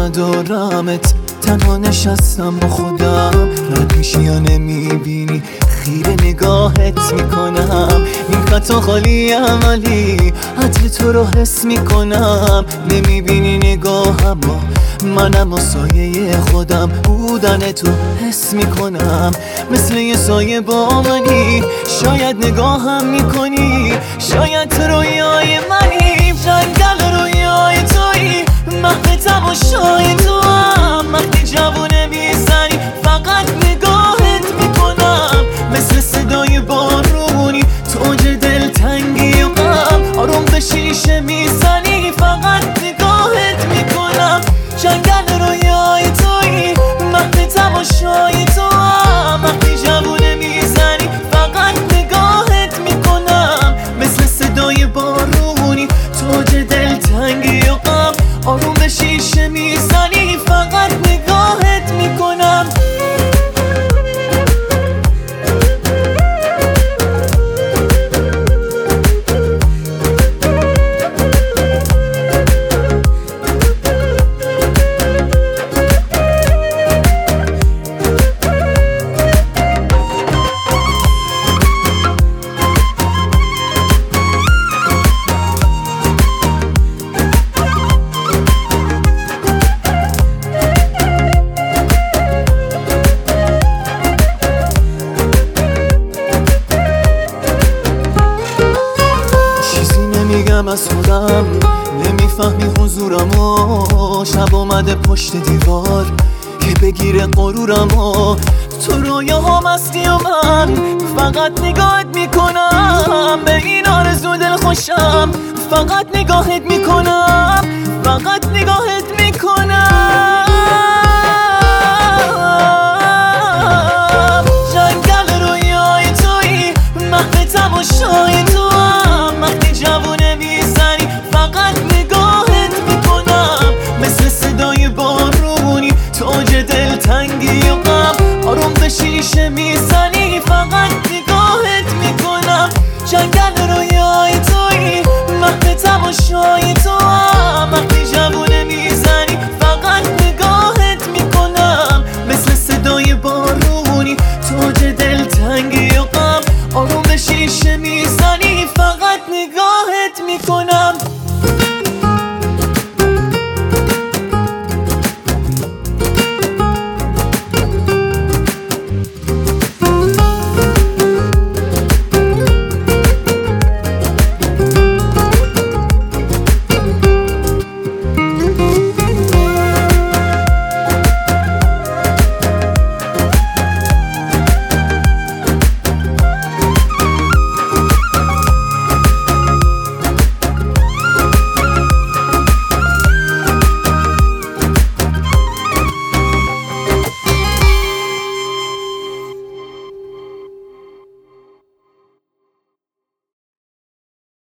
ندارمت، تنها نشستم با خودم. رد میشی یا نمیبینی، خیره نگاهت میکنم. این خطا خالی عملی، عدل تو رو حس میکنم. نمیبینی نگاهم، منم و سایه خودم بودن تو حس میکنم. مثل یه سایه با منی، شاید نگاهم میکنی، شاید تو رویای منی. جنگل رویای تویی، محو تماشای تو هم. وقتی جوونه میزنی فقط نگاهت میکنم. مثل صدای بارونی، توج دلتنگی و غم. آروم به شیشه میزنی فقط نگاهت میکنم. جنگل رویای تویی، محو تماشای تو هم. وقتی جوونه میزنی فقط نگاهت میکنم. مثل صدای بارونی، توج دلتنگی و غم. آروم به شیشه میزنی فقط نگاهت میکنم. میگم از خودم، نمیفهمی حضورمو. شب اومده پشت دیوار که بگیره غرورمو. تو رویاهام هستی و من فقط نگاهت میکنم. به این آرزو دل خوشم، فقط نگاهت میکنم، فقط نگاهت میکنم. جنگل رویای تویی، محو تماشای تو هم. وقتی جوونه میزنی فقط نگاهت میکنم. مثل صدای بارونی، توج دلتنگی و غم. آروم به شیشه میزنی فقط نگاهت میکنم. جنگل رویای تویی، محو تماشای